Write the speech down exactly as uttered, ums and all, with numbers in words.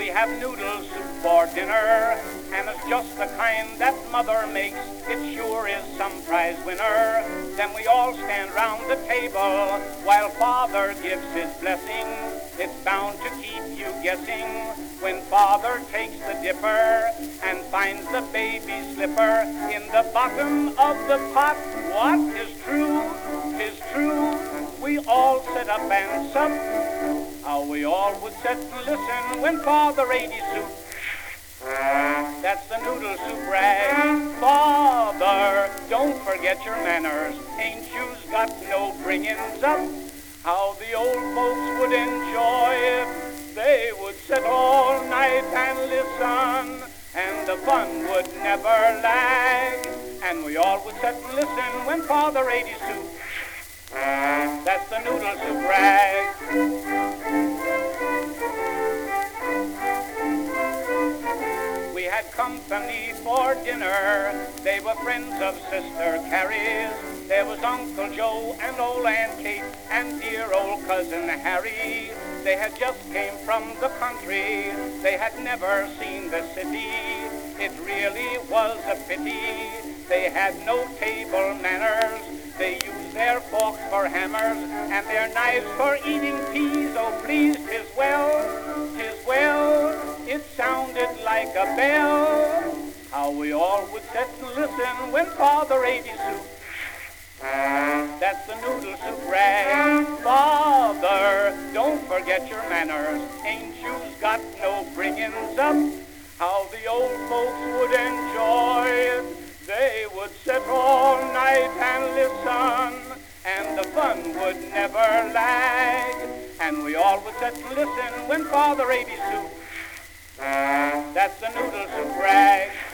We have noodle soup for dinner, and it's just the kind that mother makes. It sure is some prize winner. Then we all stand round the table while father gives his blessing. It's bound to keep you guessing when father takes the dipper and finds the baby slipper in the bottom of the pot. What is true is true. We all sit up and sup. How we all would sit and listen when father ate his soup. That's the noodle soup rag. Father, don't forget your manners. Ain't you's got no bringings up? How the old folks would enjoy it. They would sit all night and listen, and the fun would never lag. And we all would sit and listen when father ate his soup. That's the noodle soup rag. We had company for dinner. They were friends of Sister Carrie's. There was Uncle Joe and old Aunt Kate and dear old cousin Harry. They had just came from the country. They had never seen the city. It really was a pity. They had no table manners. They used their forks for hammers and their knives for eating peas. Oh, please, 'tis well, 'tis well. It sounded like a bell. How we all would sit and listen when father ate his soup. That's the noodle soup rag. Father, don't forget your manners. Ain't you's got no bringings up? How the old folks would enjoy it. They would sit all night and listen, and the fun would never lag. And we all would sit and listen when father ate his soup. That's the noodle soup rag.